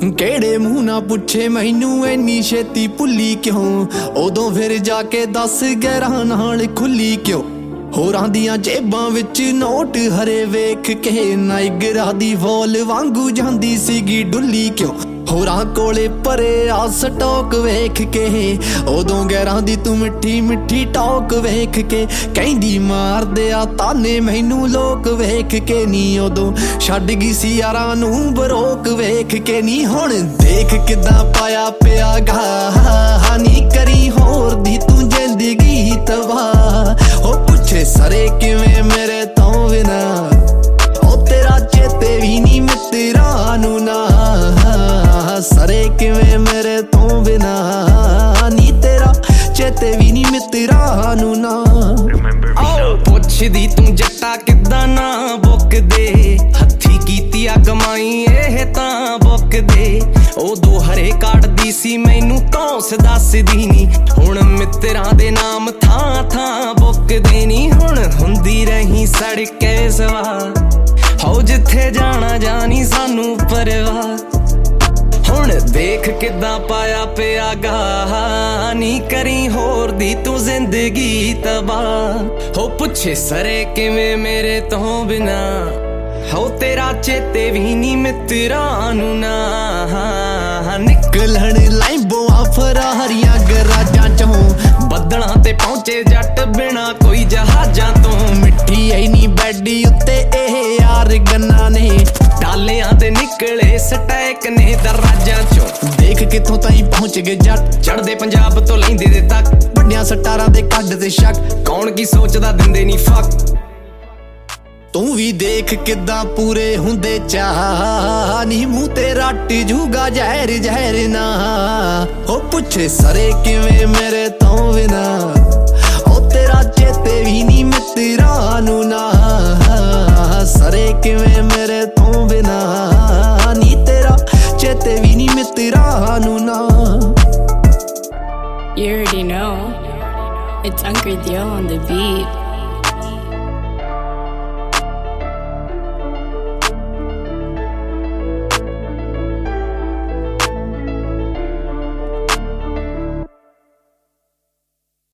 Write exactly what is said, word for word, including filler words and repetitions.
ਕਿਹੜੇ ਮੂੰਹ ਨਾ ਪੁੱਛੇ ਮੈਨੂੰ ਇੰਨੀ ਛੇਤੀ ਭੁੱਲੀ ਕਿਉਂ, ਉਦੋਂ ਫਿਰ ਜਾ ਕੇ ਦਸ ਗਹਿਰਾਂ ਨਾਲ ਖੁੱਲੀ ਕਿਉਂ। ਹੋਰਾਂ ਦੀਆਂ ਜੇਬਾਂ ਵਿੱਚ ਨੋਟ ਹਰੇ ਵੇਖ ਕੇ ਨਾਇਗਰਾ ਦੀ ਵੋਲ ਵਾਂਗੂ ਜਾਂਦੀ ਸੀਗੀ ਡੁੱਲੀ ਕਿਉਂ। ਹੋਰਾਂ ਕੋਲੇ ਭਰੇ ਆ ਸਟੋਕ ਵੇਖ ਕੇ, ਉਦੋਂ ਗਹਿਰਾਂ ਦੀ ਤੂੰ ਮਿੱਠੀ ਮਿੱਠੀ ਟੋਕ ਵੇਖ ਕੇ ਕਹਿੰਦੀ ਮਾਰਦੇ ਆ ਤਾਨੇ ਮੈਨੂੰ ਲੋਕ ਵੇਖ ਕੇ ਨੀ। ਉਦੋਂ ਛੱਡ ਗਈ ਸੀ ਯਾਰਾਂ ਨੂੰ ਬਰੋਕ ਵੇਖ ਕੇ ਨੀ। ਹੁਣ ਦੇਖ ਕਿੱਦਾਂ ਪਾਇਆ ਪਿਆ ਗਾ ਨੀ, ਕਰੀ ਹੋਰ ਦੀ ਤੂੰ ਜ਼ਿੰਦਗੀ ਤਬਾਹ। ਉਹ ਪੁੱਛੇ ਸਰੇ ਕਿਵੇਂ ਮੇਰੇ ਤੋਂ ਬਿਨਾ, ਉਹ ਤੇਰਾ ਚੇਤੇ ਵੀ ਨੀ ਮਿੱਤਰਾਂ ਨੂੰ ਨਾ। ਸਰੇ ਕਿਵੇਂ ਮੇਰੇ ਤੋਂ ਬਿਨਾ ਨੀ, ਤੇਰਾ ਚੇਤੇ ਵੀ ਨੀ ਮਿੱਤਰਾਂ ਨੂੰ ਨਾ। ਆਓ ਪੁੱਛਦੀ ਤੂੰ ਜੱਟਾ ਕਿੱਦਾਂ ਨਾ ਬੁੱਕਦੇ, ਹੱਥੀ ਕੀਤੀ ਆ ਕਮਾਈ ਇਹ ਤਾਂ ਬੁੱਕਦੇ। ਉਦੋਂ ਹਰੇ ਕੱਢਦੀ ਸੀ ਮੈਨੂੰ ਕੌਂਸ ਦੱਸਦੀ ਨੀ, ਹੁਣ ਮਿੱਤਰਾਂ ਦੇ ਨਾਮ ਥਾਂ ਥਾਂ ਬੁੱਕਦੇ ਨੀ। ਹੁਣ ਹੁੰਦੀ ਰਹੀ ਸੜਕੇ ਸਵਾਰ, ਹੋ ਜਿੱਥੇ ਜਾਣਾ ਜਾਣੀ ਸਾਨੂੰ ਪਰਵਾਹ। ਹੁਣ ਦੇਖ ਕਿੱਦਾਂ ਪਾਇਆ ਪਿਆ ਗਾ ਨੀ, ਕਰੀ ਹੋਰ ਦੀ ਤੂੰ ਜ਼ਿੰਦਗੀ ਤਬਾਹ। ਹੋ ਪੁੱਛੇ ਸਰੇ ਕਿਵੇਂ ਮੇਰੇ ਤੋਂ ਬਿਨਾ, ਹੋ ਤੇਰਾ ਚੇਤੇ ਵੀ ਨੀ ਮਿੱਤਰਾਂ ਨੂੰ ਨਾ। ਨਿਕਲਣ ਲਾਈਬੋਆਂ ਫਰਾਰੀਆਂ ਗਰਾਜਾਂ ਚੋਂ, ਬੱਦਲਾਂ ਤੇ ਪਹੁੰਚੇ ਜੱਟ ਬਿਨਾ ਕੋਈ ਜਹਾਜ਼ਾਂ ਤੋਂ। ਮਿੱਠੀ ਐਨੀ ਬੈਡੀ ਉੱਤੇ ਇਹ ਯਾਰ ਗੰਨਾ ਨੇ, ਡਾਲਿਆਂ ਤੇ ਨਿਕਲੇ ਸਟੈਕ ਨੇ ਦਰਾਜਾਂ ਚੋਂ। ਦੇਖ ਕਿੱਥੋਂ ਤਾਈਂ ਪਹੁੰਚ ਗਏ ਜੱਟ, ਚੜਦੇ ਪੰਜਾਬ ਤੋਂ ਲੈਂਦੇ ਦੇ ਤੱਕ। ਵੱਡਿਆਂ ਸਟਾਰਾਂ ਦੇ ਕੱਢ ਤੇ ਸ਼ੱਕ, ਕੌਣ ਕੀ ਸੋਚਦਾ ਦਿੰਦੇ ਨੀ ਫੱਕ। ਤੂੰ ਵੀ ਦੇਖ ਕਿੱਦਾਂ ਪੂਰੇ ਹੁੰਦੇ ਚਾਹ ਨੀ, ਮੂੰਹ ਤੇ ਰੱਟ ਜੂਗਾ ਜ਼ਹਿਰ ਜ਼ਹਿਰ ਨਾ। ਉਹ ਪੁੱਛੇ ਸਰੇ ਕਿਵੇਂ ਮੇਰੇ ਤੋਂ ਬਿਨਾ, ਉਹ ਤੇਰਾ ਚੇਤੇ ਵੀ ਨੀ ਮਿੱਤਰਾਂ ਨੂੰ ਨਾ। ਸਰੇ ਕਿਵੇਂ ਮੇਰੇ ਤੋਂ ਬਿਨਾ ਨੀ, ਤੇਰਾ ਚੇਤੇ ਵੀ ਨੀ ਮਿੱਤਰਾਂ ਨੂੰ ਨਾ। You already know, it's Uncle Dio on the beat.